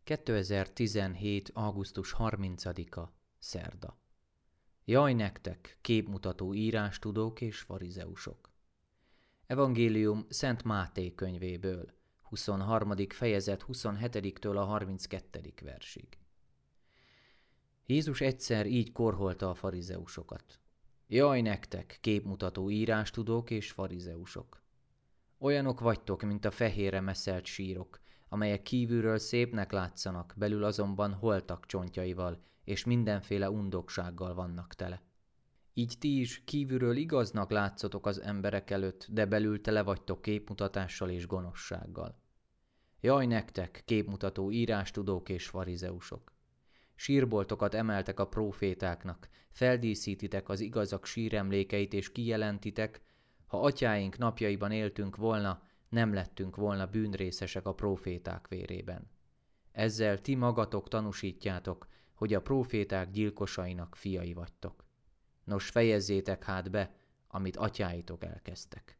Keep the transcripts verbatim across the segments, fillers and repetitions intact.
kétezer-tizenhét. augusztus harmincadika. Szerda. Jaj nektek, képmutató írástudók és farizeusok! Evangélium Szent Máté könyvéből, huszonharmadik fejezet huszonhetediktől a harminckettedik versig. Jézus egyszer így korholta a farizeusokat. Jaj nektek, képmutató írástudók és farizeusok! Olyanok vagytok, mint a fehérre meszelt sírok, amelyek kívülről szépnek látszanak, belül azonban holtak csontjaival, és mindenféle undoksággal vannak tele. Így ti is kívülről igaznak látszotok az emberek előtt, de belül tele vagytok képmutatással és gonoszsággal. Jaj nektek, képmutató írástudók és farizeusok! Sírboltokat emeltek a prófétáknak, feldíszítitek az igazak síremlékeit és kijelentitek, ha atyáink napjaiban éltünk volna, nem lettünk volna bűnrészesek a próféták vérében. Ezzel ti magatok tanúsítjátok, hogy a próféták gyilkosainak fiai vagytok. Nos, fejezzétek hát be, amit atyáitok elkezdtek.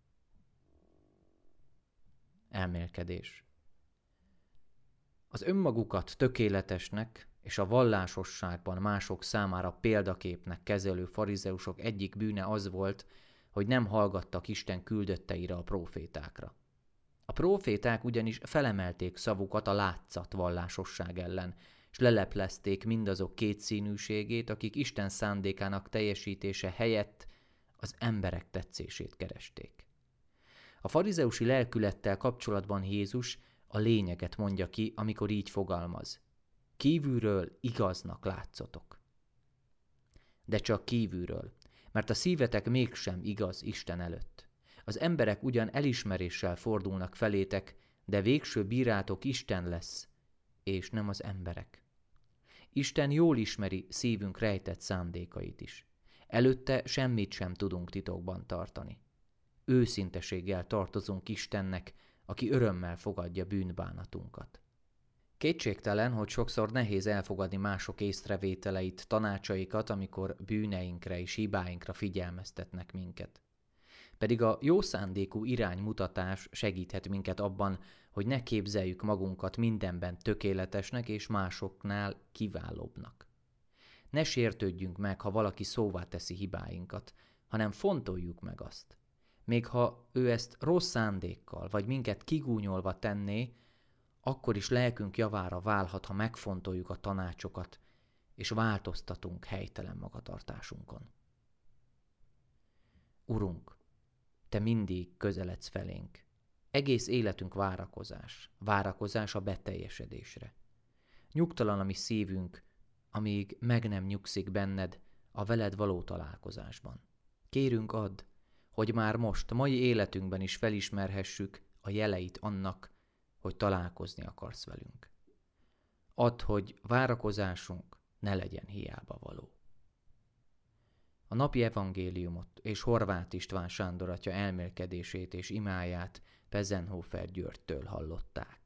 Elmélkedés. Az önmagukat tökéletesnek és a vallásosságban mások számára példaképnek kezelő farizeusok egyik bűne az volt, hogy nem hallgattak Isten küldötteire, a prófétákra. A próféták ugyanis felemelték szavukat a látszat vallásosság ellen, és leleplezték mindazok kétszínűségét, akik Isten szándékának teljesítése helyett az emberek tetszését keresték. A farizeusi lelkülettel kapcsolatban Jézus a lényeget mondja ki, amikor így fogalmaz. Kívülről igaznak látszotok. De csak kívülről, mert a szívetek mégsem igaz Isten előtt. Az emberek ugyan elismeréssel fordulnak felétek, de végső bírátok Isten lesz, és nem az emberek. Isten jól ismeri szívünk rejtett szándékait is. Előtte semmit sem tudunk titokban tartani. Őszinteséggel tartozunk Istennek, aki örömmel fogadja bűnbánatunkat. Kétségtelen, hogy sokszor nehéz elfogadni mások észrevételeit, tanácsaikat, amikor bűneinkre és hibáinkra figyelmeztetnek minket. Pedig a jó szándékú iránymutatás segíthet minket abban, hogy ne képzeljük magunkat mindenben tökéletesnek és másoknál kiválóbbnak. Ne sértődjünk meg, ha valaki szóvá teszi hibáinkat, hanem fontoljuk meg azt. Még ha ő ezt rossz szándékkal vagy minket kigúnyolva tenné, akkor is lelkünk javára válhat, ha megfontoljuk a tanácsokat, és változtatunk helytelen magatartásunkon. Urunk, Te mindig közeledsz felénk. Egész életünk várakozás, várakozás a beteljesedésre. Nyugtalan a mi szívünk, amíg meg nem nyugszik benned a veled való találkozásban. Kérünk add, hogy már most, mai életünkben is felismerhessük a jeleit annak, hogy találkozni akarsz velünk. Add, hogy várakozásunk ne legyen hiába való. A napi evangéliumot és Horváth István Sándor atya elmélkedését és imáját Pezenhofer Györgytől hallották.